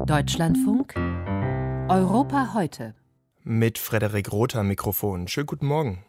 Deutschlandfunk Europa heute. Mit Frederik Rother am Mikrofon. Schönen guten Morgen.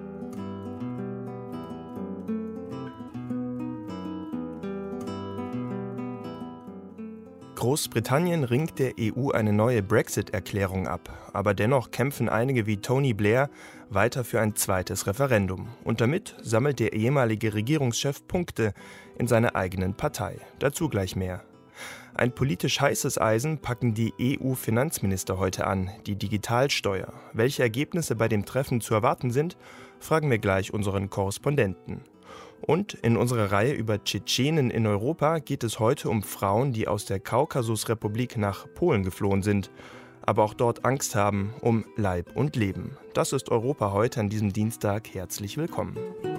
Großbritannien ringt der EU eine neue Brexit-Erklärung ab. Aber dennoch kämpfen einige wie Tony Blair weiter für ein zweites Referendum. Und damit sammelt der ehemalige Regierungschef Punkte in seiner eigenen Partei. Dazu gleich mehr. Ein politisch heißes Eisen packen die EU-Finanzminister heute an, die Digitalsteuer. Welche Ergebnisse bei dem Treffen zu erwarten sind, fragen wir gleich unseren Korrespondenten. Und in unserer Reihe über Tschetschenen in Europa geht es heute um Frauen, die aus der Kaukasusrepublik nach Polen geflohen sind, aber auch dort Angst haben um Leib und Leben. Das ist Europa heute an diesem Dienstag. Herzlich willkommen.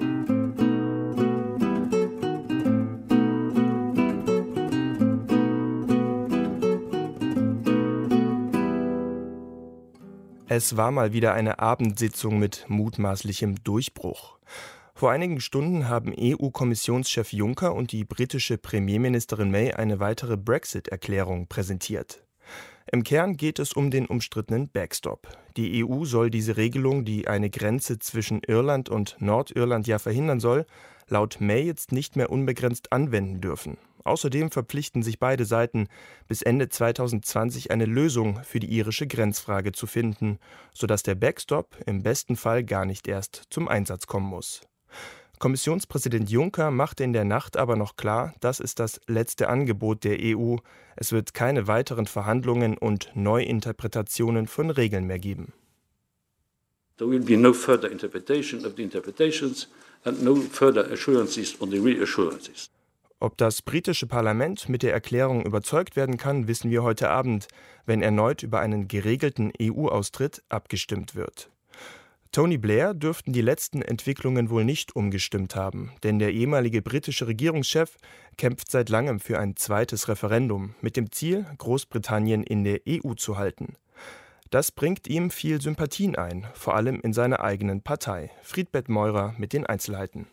Es war mal wieder eine Abendsitzung mit mutmaßlichem Durchbruch. Vor einigen Stunden haben EU-Kommissionschef Juncker und die britische Premierministerin May eine weitere Brexit-Erklärung präsentiert. Im Kern geht es um den umstrittenen Backstop. Die EU soll diese Regelung, die eine Grenze zwischen Irland und Nordirland ja verhindern soll, laut May jetzt nicht mehr unbegrenzt anwenden dürfen. Außerdem verpflichten sich beide Seiten, bis Ende 2020 eine Lösung für die irische Grenzfrage zu finden, sodass der Backstop im besten Fall gar nicht erst zum Einsatz kommen muss. Kommissionspräsident Juncker machte in der Nacht aber noch klar, das ist das letzte Angebot der EU. Es wird keine weiteren Verhandlungen und Neuinterpretationen von Regeln mehr geben. There will be no further interpretation of the interpretations and no further assurances on the reassurances. Ob das britische Parlament mit der Erklärung überzeugt werden kann, wissen wir heute Abend, wenn erneut über einen geregelten EU-Austritt abgestimmt wird. Tony Blair dürften die letzten Entwicklungen wohl nicht umgestimmt haben, denn der ehemalige britische Regierungschef kämpft seit langem für ein zweites Referendum mit dem Ziel, Großbritannien in der EU zu halten. Das bringt ihm viel Sympathien ein, vor allem in seiner eigenen Partei. Friedbert Meurer mit den Einzelheiten.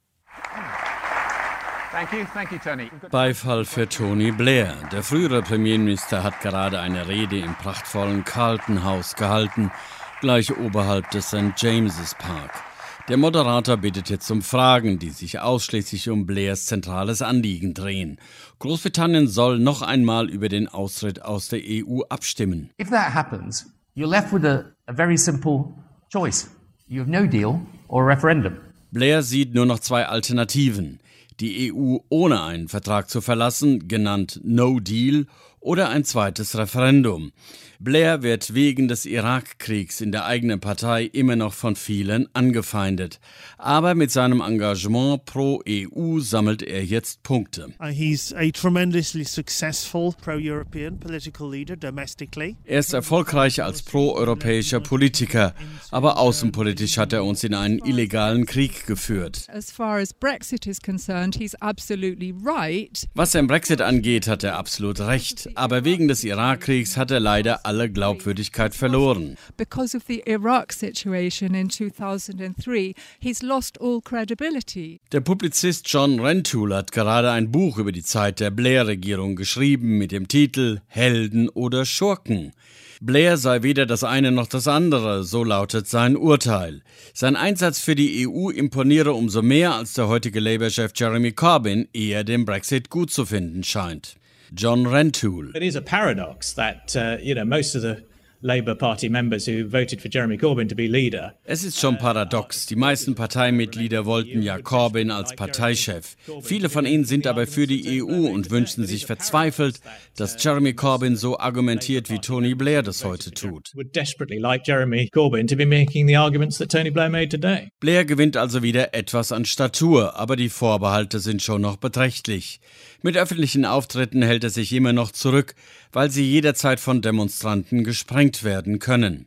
Thank you, Tony. Beifall für Tony Blair. Der frühere Premierminister hat gerade eine Rede im prachtvollen Carlton House gehalten, gleich oberhalb des St. James's Park. Der Moderator bittet jetzt um Fragen, die sich ausschließlich um Blairs zentrales Anliegen drehen. Großbritannien soll noch einmal über den Austritt aus der EU abstimmen. If that happens, you're left with a very simple choice. You have no deal or a referendum. Blair sieht nur noch zwei Alternativen. Die EU ohne einen Vertrag zu verlassen, genannt No Deal, oder ein zweites Referendum. Blair wird wegen des Irakkriegs in der eigenen Partei immer noch von vielen angefeindet. Aber mit seinem Engagement pro EU sammelt er jetzt Punkte. He's a tremendously successful pro-European political leader domestically. Er ist erfolgreich als pro-europäischer Politiker, aber außenpolitisch hat er uns in einen illegalen Krieg geführt. As far as Brexit is concerned, he's absolutely right. Was den Brexit angeht, hat er absolut recht. Aber wegen des Irakkriegs hat er leider alle Glaubwürdigkeit verloren. Because of the Iraq situation in 2003, he's lost all credibility. Der Publizist John Rentoul hat gerade ein Buch über die Zeit der Blair-Regierung geschrieben mit dem Titel Helden oder Schurken. Blair sei weder das eine noch das andere, so lautet sein Urteil. Sein Einsatz für die EU imponiere umso mehr, als der heutige Labour-Chef Jeremy Corbyn eher den Brexit gut zu finden scheint. John Rentoul. It is a paradox that most of the Labour Party members who voted for Jeremy Corbyn to be leader. Es ist schon paradox. Die meisten Parteimitglieder wollten ja Corbyn als Parteichef. Viele von ihnen sind aber für die EU und wünschen sich verzweifelt, dass Jeremy Corbyn so argumentiert, wie Tony Blair das heute tut. Would desperately like Jeremy Corbyn to be making the arguments that Tony Blair made today. Blair gewinnt also wieder etwas an Statur, aber die Vorbehalte sind schon noch beträchtlich. Mit öffentlichen Auftritten hält er sich immer noch zurück, weil sie jederzeit von Demonstranten gesprengt werden können.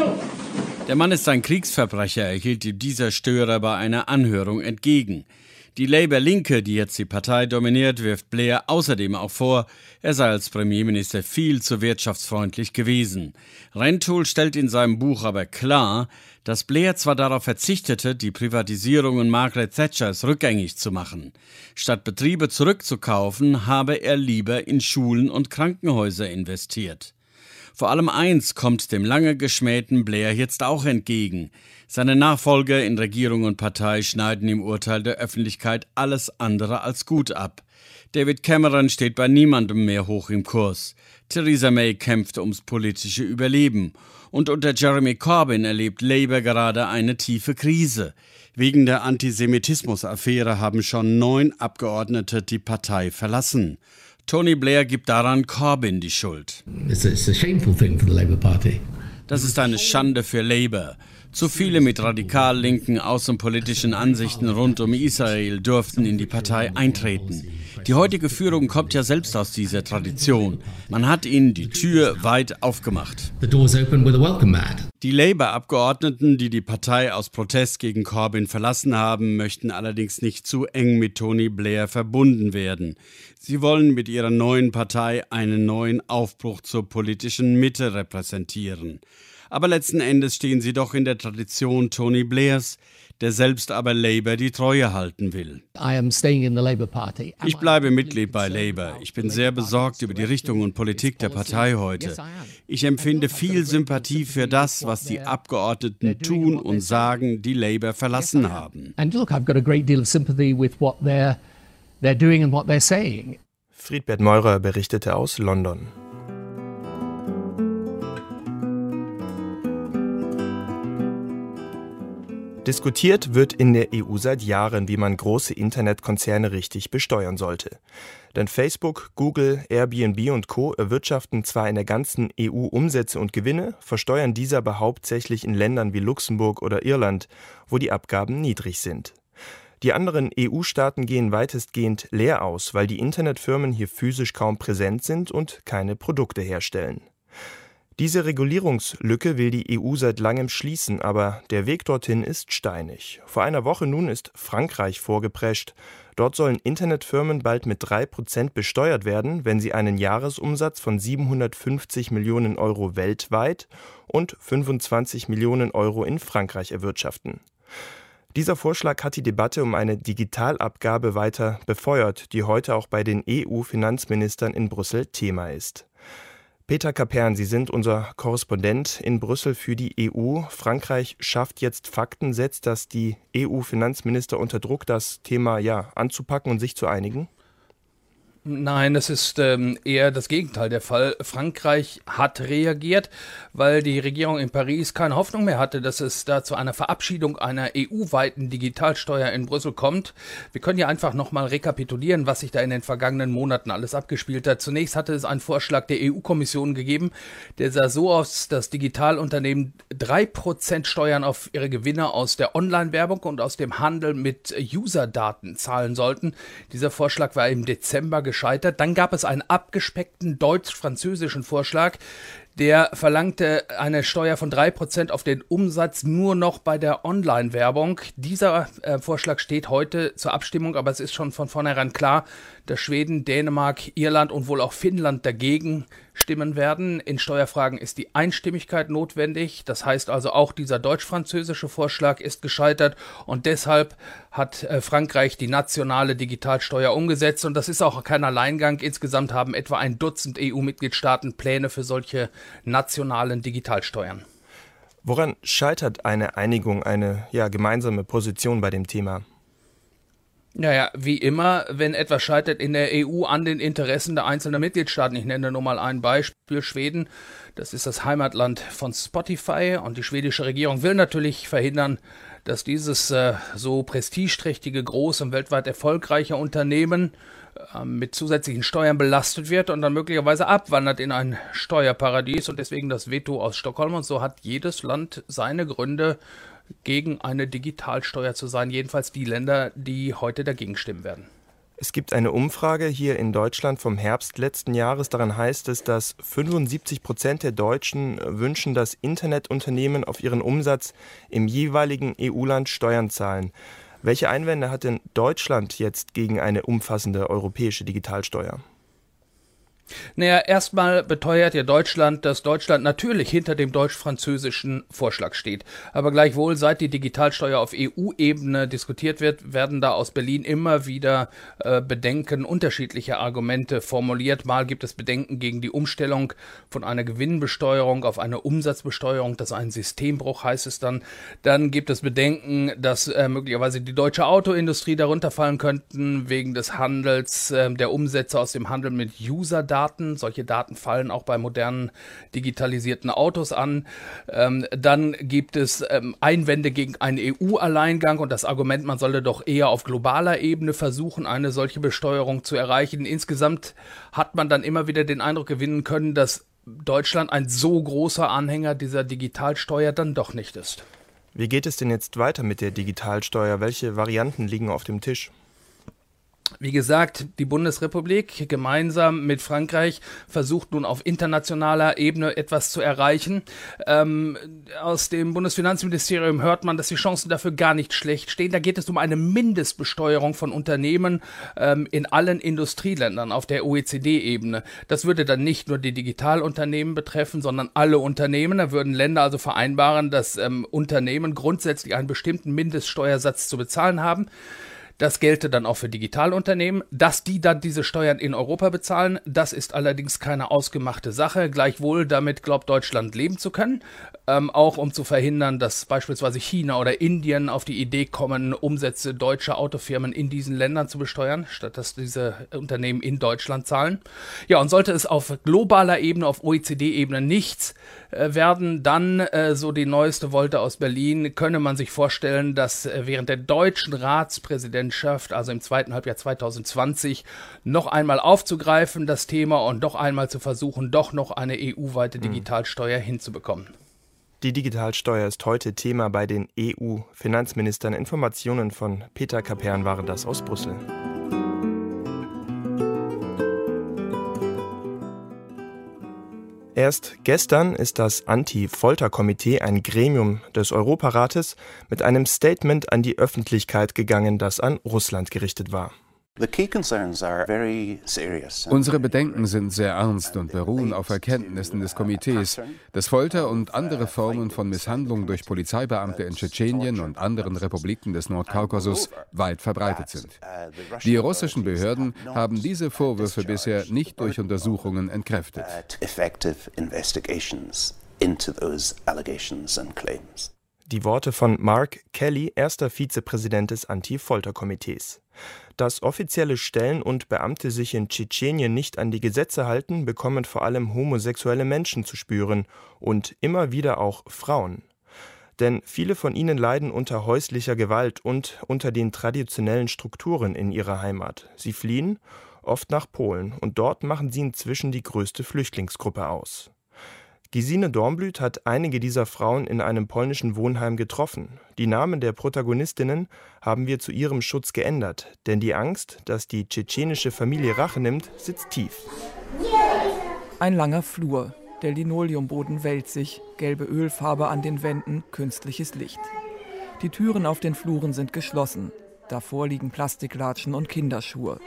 Der Mann ist ein Kriegsverbrecher, erhielt ihm dieser Störer bei einer Anhörung entgegen. Die Labour-Linke, die jetzt die Partei dominiert, wirft Blair außerdem auch vor, er sei als Premierminister viel zu wirtschaftsfreundlich gewesen. Rentoul stellt in seinem Buch aber klar, dass Blair zwar darauf verzichtete, die Privatisierungen Margaret Thatchers rückgängig zu machen. Statt Betriebe zurückzukaufen, habe er lieber in Schulen und Krankenhäuser investiert. Vor allem eins kommt dem lange geschmähten Blair jetzt auch entgegen. Seine Nachfolger in Regierung und Partei schneiden im Urteil der Öffentlichkeit alles andere als gut ab. David Cameron steht bei niemandem mehr hoch im Kurs. Theresa May kämpft ums politische Überleben. Und unter Jeremy Corbyn erlebt Labour gerade eine tiefe Krise. Wegen der Antisemitismus-Affäre haben schon 9 Abgeordnete die Partei verlassen. Tony Blair gibt daran Corbyn die Schuld. It's a shameful thing for the Labour Party. Das ist eine Schande für Labour. Zu viele mit radikal-linken außenpolitischen Ansichten rund um Israel durften in die Partei eintreten. Die heutige Führung kommt ja selbst aus dieser Tradition. Man hat ihnen die Tür weit aufgemacht. The door's open with a welcome mat. Die Labour-Abgeordneten, die die Partei aus Protest gegen Corbyn verlassen haben, möchten allerdings nicht zu eng mit Tony Blair verbunden werden. Sie wollen mit ihrer neuen Partei einen neuen Aufbruch zur politischen Mitte repräsentieren. Aber letzten Endes stehen sie doch in der Tradition Tony Blairs, der selbst aber Labour die Treue halten will. Ich bleibe Mitglied bei Labour. Ich bin sehr besorgt über die Richtung und Politik der Partei heute. Ich empfinde viel Sympathie für das, was die Abgeordneten tun und sagen, die Labour verlassen haben. Friedbert Meurer berichtete aus London. Diskutiert wird in der EU seit Jahren, wie man große Internetkonzerne richtig besteuern sollte. Denn Facebook, Google, Airbnb und Co. erwirtschaften zwar in der ganzen EU Umsätze und Gewinne, versteuern diese aber hauptsächlich in Ländern wie Luxemburg oder Irland, wo die Abgaben niedrig sind. Die anderen EU-Staaten gehen weitestgehend leer aus, weil die Internetfirmen hier physisch kaum präsent sind und keine Produkte herstellen. Diese Regulierungslücke will die EU seit langem schließen, aber der Weg dorthin ist steinig. Vor einer Woche nun ist Frankreich vorgeprescht. Dort sollen Internetfirmen bald mit 3% besteuert werden, wenn sie einen Jahresumsatz von 750 Millionen Euro weltweit und 25 Millionen Euro in Frankreich erwirtschaften. Dieser Vorschlag hat die Debatte um eine Digitalabgabe weiter befeuert, die heute auch bei den EU-Finanzministern in Brüssel Thema ist. Peter Kapern, Sie sind unser Korrespondent in Brüssel für die EU. Frankreich schafft jetzt Fakten, setzt das die EU-Finanzminister unter Druck, das Thema anzupacken und sich zu einigen? Nein, es ist eher das Gegenteil der Fall. Frankreich hat reagiert, weil die Regierung in Paris keine Hoffnung mehr hatte, dass es da zu einer Verabschiedung einer EU-weiten Digitalsteuer in Brüssel kommt. Wir können ja einfach nochmal rekapitulieren, was sich da in den vergangenen Monaten alles abgespielt hat. Zunächst hatte es einen Vorschlag der EU-Kommission gegeben, der sah so aus, dass Digitalunternehmen 3% Steuern auf ihre Gewinne aus der Online-Werbung und aus dem Handel mit User-Daten zahlen sollten. Dieser Vorschlag war im Dezember gescheitert. Dann gab es einen abgespeckten deutsch-französischen Vorschlag, der verlangte eine Steuer von 3% auf den Umsatz nur noch bei der Online-Werbung. Dieser Vorschlag steht heute zur Abstimmung, aber es ist schon von vornherein klar, dass Schweden, Dänemark, Irland und wohl auch Finnland dagegen stimmen werden. In Steuerfragen ist die Einstimmigkeit notwendig. Das heißt also, auch dieser deutsch-französische Vorschlag ist gescheitert und deshalb hat Frankreich die nationale Digitalsteuer umgesetzt und das ist auch kein Alleingang. Insgesamt haben etwa ein Dutzend EU-Mitgliedstaaten Pläne für solche nationalen Digitalsteuern. Woran scheitert eine Einigung, eine gemeinsame Position bei dem Thema? Naja, wie immer, wenn etwas scheitert in der EU an den Interessen der einzelnen Mitgliedstaaten. Ich nenne nur mal ein Beispiel, Schweden. Das ist das Heimatland von Spotify und die schwedische Regierung will natürlich verhindern, dass dieses so prestigeträchtige, große und weltweit erfolgreiche Unternehmen mit zusätzlichen Steuern belastet wird und dann möglicherweise abwandert in ein Steuerparadies und deswegen das Veto aus Stockholm. Und so hat jedes Land seine Gründe, gegen eine Digitalsteuer zu sein, jedenfalls die Länder, die heute dagegen stimmen werden. Es gibt eine Umfrage hier in Deutschland vom Herbst letzten Jahres. Darin heißt es, dass 75% der Deutschen wünschen, dass Internetunternehmen auf ihren Umsatz im jeweiligen EU-Land Steuern zahlen. Welche Einwände hat denn Deutschland jetzt gegen eine umfassende europäische Digitalsteuer? Naja, erstmal beteuert ja Deutschland, dass Deutschland natürlich hinter dem deutsch-französischen Vorschlag steht. Aber gleichwohl, seit die Digitalsteuer auf EU-Ebene diskutiert wird, werden da aus Berlin immer wieder Bedenken, unterschiedliche Argumente formuliert. Mal gibt es Bedenken gegen die Umstellung von einer Gewinnbesteuerung auf eine Umsatzbesteuerung. Das ist ein Systembruch, heißt es dann. Dann gibt es Bedenken, dass möglicherweise die deutsche Autoindustrie darunter fallen könnten, wegen des Handels, der Umsätze aus dem Handel mit User-Daten. Solche Daten fallen auch bei modernen digitalisierten Autos an. Dann gibt es Einwände gegen einen EU-Alleingang und das Argument, man solle doch eher auf globaler Ebene versuchen, eine solche Besteuerung zu erreichen. Insgesamt hat man dann immer wieder den Eindruck gewinnen können, dass Deutschland ein so großer Anhänger dieser Digitalsteuer dann doch nicht ist. Wie geht es denn jetzt weiter mit der Digitalsteuer? Welche Varianten liegen auf dem Tisch? Wie gesagt, die Bundesrepublik gemeinsam mit Frankreich versucht nun auf internationaler Ebene etwas zu erreichen. Aus dem Bundesfinanzministerium hört man, dass die Chancen dafür gar nicht schlecht stehen. Da geht es um eine Mindestbesteuerung von Unternehmen in allen Industrieländern auf der OECD-Ebene. Das würde dann nicht nur die Digitalunternehmen betreffen, sondern alle Unternehmen. Da würden Länder also vereinbaren, dass Unternehmen grundsätzlich einen bestimmten Mindeststeuersatz zu bezahlen haben. Das gelte dann auch für Digitalunternehmen. Dass die dann diese Steuern in Europa bezahlen, das ist allerdings keine ausgemachte Sache. Gleichwohl, damit glaubt Deutschland leben zu können. Auch um zu verhindern, dass beispielsweise China oder Indien auf die Idee kommen, Umsätze deutscher Autofirmen in diesen Ländern zu besteuern, statt dass diese Unternehmen in Deutschland zahlen. Ja, und sollte es auf globaler Ebene, auf OECD-Ebene nichts werden, dann, so die neueste Wolte aus Berlin, könne man sich vorstellen, dass während der deutschen Ratspräsidentschaft, also im zweiten Halbjahr 2020, noch einmal aufzugreifen, das Thema, und noch einmal zu versuchen, doch noch eine EU-weite Digitalsteuer hinzubekommen. Die Digitalsteuer ist heute Thema bei den EU-Finanzministern. Informationen von Peter Kapern waren das aus Brüssel. Erst gestern ist das Anti-Folter-Komitee, ein Gremium des Europarates, mit einem Statement an die Öffentlichkeit gegangen, das an Russland gerichtet war. Unsere Bedenken sind sehr ernst und beruhen auf Erkenntnissen des Komitees, dass Folter und andere Formen von Misshandlung durch Polizeibeamte in Tschetschenien und anderen Republiken des Nordkaukasus weit verbreitet sind. Die russischen Behörden haben diese Vorwürfe bisher nicht durch Untersuchungen entkräftet. Die Worte von Mark Kelly, erster Vizepräsident des Anti-Folter-Komitees. Dass offizielle Stellen und Beamte sich in Tschetschenien nicht an die Gesetze halten, bekommen vor allem homosexuelle Menschen zu spüren und immer wieder auch Frauen. Denn viele von ihnen leiden unter häuslicher Gewalt und unter den traditionellen Strukturen in ihrer Heimat. Sie fliehen, oft nach Polen, und dort machen sie inzwischen die größte Flüchtlingsgruppe aus. Gesine Dornblüt hat einige dieser Frauen in einem polnischen Wohnheim getroffen. Die Namen der Protagonistinnen haben wir zu ihrem Schutz geändert, denn die Angst, dass die tschetschenische Familie Rache nimmt, sitzt tief. Ein langer Flur, der Linoleumboden wälzig, gelbe Ölfarbe an den Wänden, künstliches Licht. Die Türen auf den Fluren sind geschlossen. Davor liegen Plastiklatschen und Kinderschuhe.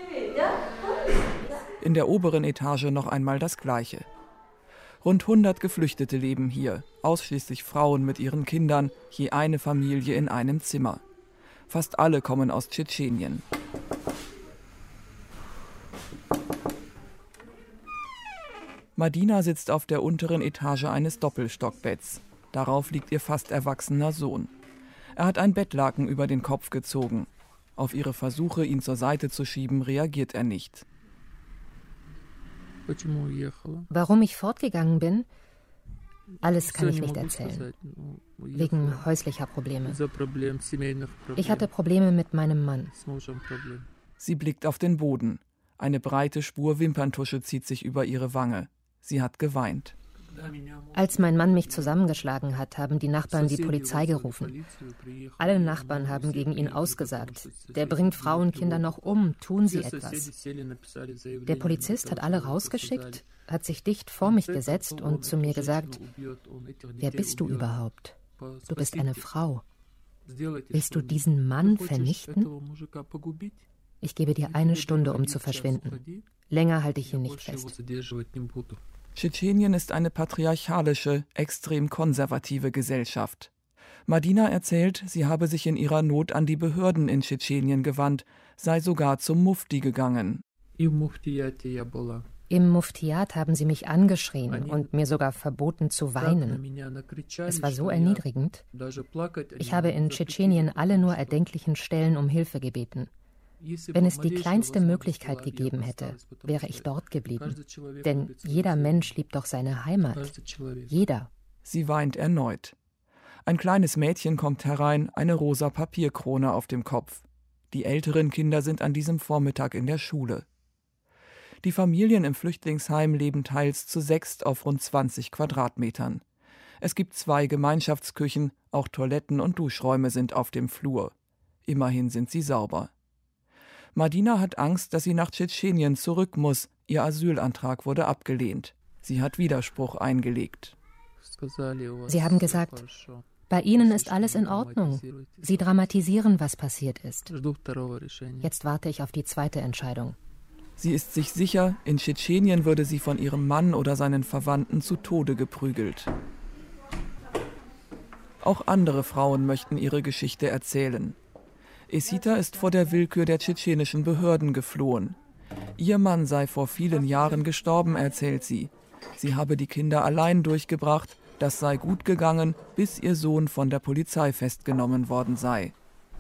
In der oberen Etage noch einmal das Gleiche. Rund 100 Geflüchtete leben hier, ausschließlich Frauen mit ihren Kindern, je eine Familie in einem Zimmer. Fast alle kommen aus Tschetschenien. Madina sitzt auf der unteren Etage eines Doppelstockbetts. Darauf liegt ihr fast erwachsener Sohn. Er hat ein Bettlaken über den Kopf gezogen. Auf ihre Versuche, ihn zur Seite zu schieben, reagiert er nicht. Warum ich fortgegangen bin? Alles kann ich nicht erzählen. Wegen häuslicher Probleme. Ich hatte Probleme mit meinem Mann. Sie blickt auf den Boden. Eine breite Spur Wimperntusche zieht sich über ihre Wange. Sie hat geweint. Als mein Mann mich zusammengeschlagen hat, haben die Nachbarn die Polizei gerufen. Alle Nachbarn haben gegen ihn ausgesagt. Der bringt Frauen und Kinder noch um, tun Sie etwas. Der Polizist hat alle rausgeschickt, hat sich dicht vor mich gesetzt und zu mir gesagt, wer bist du überhaupt? Du bist eine Frau. Willst du diesen Mann vernichten? Ich gebe dir 1 Stunde, um zu verschwinden. Länger halte ich ihn nicht fest. Tschetschenien ist eine patriarchalische, extrem konservative Gesellschaft. Madina erzählt, sie habe sich in ihrer Not an die Behörden in Tschetschenien gewandt, sei sogar zum Mufti gegangen. Im Muftiat haben sie mich angeschrien und mir sogar verboten zu weinen. Es war so erniedrigend. Ich habe in Tschetschenien alle nur erdenklichen Stellen um Hilfe gebeten. Wenn es die kleinste Möglichkeit gegeben hätte, wäre ich dort geblieben. Denn jeder Mensch liebt doch seine Heimat. Jeder. Sie weint erneut. Ein kleines Mädchen kommt herein, eine rosa Papierkrone auf dem Kopf. Die älteren Kinder sind an diesem Vormittag in der Schule. Die Familien im Flüchtlingsheim leben teils zu 6 auf rund 20 Quadratmetern. Es gibt 2 Gemeinschaftsküchen, auch Toiletten und Duschräume sind auf dem Flur. Immerhin sind sie sauber. Madina hat Angst, dass sie nach Tschetschenien zurück muss. Ihr Asylantrag wurde abgelehnt. Sie hat Widerspruch eingelegt. Sie haben gesagt, bei Ihnen ist alles in Ordnung. Sie dramatisieren, was passiert ist. Jetzt warte ich auf die zweite Entscheidung. Sie ist sich sicher, in Tschetschenien würde sie von ihrem Mann oder seinen Verwandten zu Tode geprügelt. Auch andere Frauen möchten ihre Geschichte erzählen. Esita ist vor der Willkür der tschetschenischen Behörden geflohen. Ihr Mann sei vor vielen Jahren gestorben, erzählt sie. Sie habe die Kinder allein durchgebracht, das sei gut gegangen, bis ihr Sohn von der Polizei festgenommen worden sei.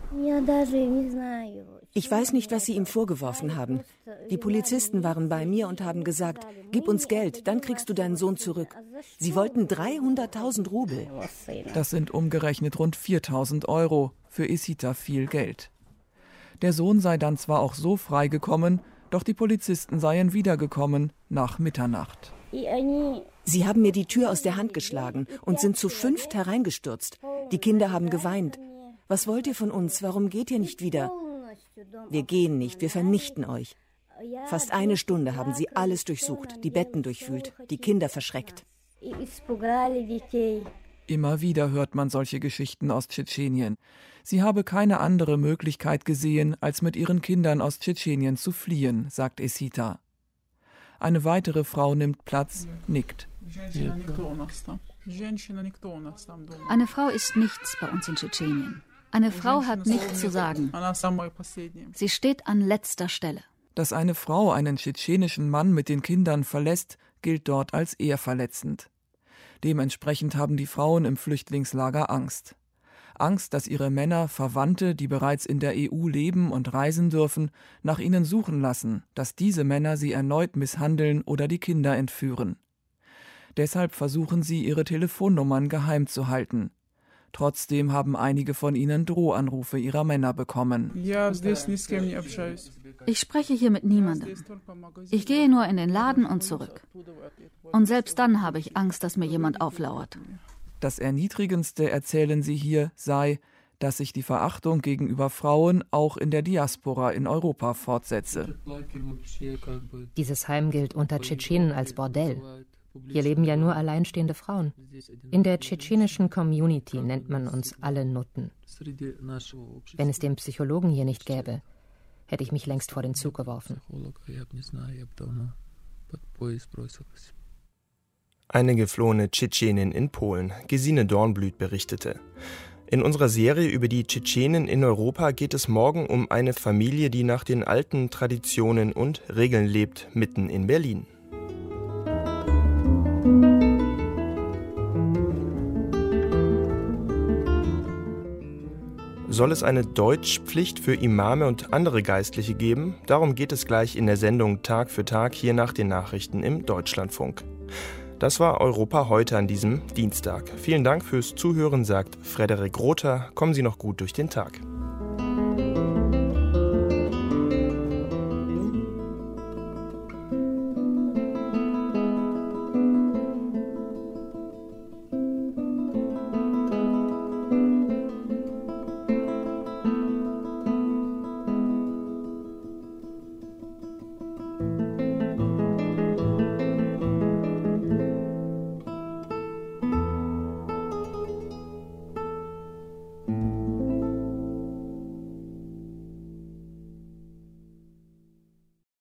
Ich weiß nicht, was sie ihm vorgeworfen haben. Die Polizisten waren bei mir und haben gesagt, gib uns Geld, dann kriegst du deinen Sohn zurück. Sie wollten 300.000 Rubel. Das sind umgerechnet rund 4.000 Euro, für Esita viel Geld. Der Sohn sei dann zwar auch so freigekommen, doch die Polizisten seien wiedergekommen nach Mitternacht. Sie haben mir die Tür aus der Hand geschlagen und sind zu 5 hereingestürzt. Die Kinder haben geweint. Was wollt ihr von uns? Warum geht ihr nicht wieder? Wir gehen nicht, wir vernichten euch. Fast 1 Stunde haben sie alles durchsucht, die Betten durchwühlt, die Kinder verschreckt. Immer wieder hört man solche Geschichten aus Tschetschenien. Sie habe keine andere Möglichkeit gesehen, als mit ihren Kindern aus Tschetschenien zu fliehen, sagt Esita. Eine weitere Frau nimmt Platz, nickt. Eine Frau ist nichts bei uns in Tschetschenien. Eine Frau hat nichts zu sagen. Sie steht an letzter Stelle. Dass eine Frau einen tschetschenischen Mann mit den Kindern verlässt, gilt dort als ehrverletzend. Dementsprechend haben die Frauen im Flüchtlingslager Angst. Angst, dass ihre Männer, Verwandte, die bereits in der EU leben und reisen dürfen, nach ihnen suchen lassen, dass diese Männer sie erneut misshandeln oder die Kinder entführen. Deshalb versuchen sie, ihre Telefonnummern geheim zu halten. Trotzdem haben einige von ihnen Drohanrufe ihrer Männer bekommen. Ich spreche hier mit niemandem. Ich gehe nur in den Laden und zurück. Und selbst dann habe ich Angst, dass mir jemand auflauert. Das Erniedrigendste, erzählen sie hier, sei, dass sich die Verachtung gegenüber Frauen auch in der Diaspora in Europa fortsetze. Dieses Heim gilt unter Tschetschenen als Bordell. Hier leben ja nur alleinstehende Frauen. In der tschetschenischen Community nennt man uns alle Nutten. Wenn es den Psychologen hier nicht gäbe, hätte ich mich längst vor den Zug geworfen. Eine geflohene Tschetschenin in Polen, Gesine Dornblüt, berichtete. In unserer Serie über die Tschetschenen in Europa geht es morgen um eine Familie, die nach den alten Traditionen und Regeln lebt, mitten in Berlin. Soll es eine Deutschpflicht für Imame und andere Geistliche geben? Darum geht es gleich in der Sendung Tag für Tag hier nach den Nachrichten im Deutschlandfunk. Das war Europa heute an diesem Dienstag. Vielen Dank fürs Zuhören, sagt Frederik Rother. Kommen Sie noch gut durch den Tag.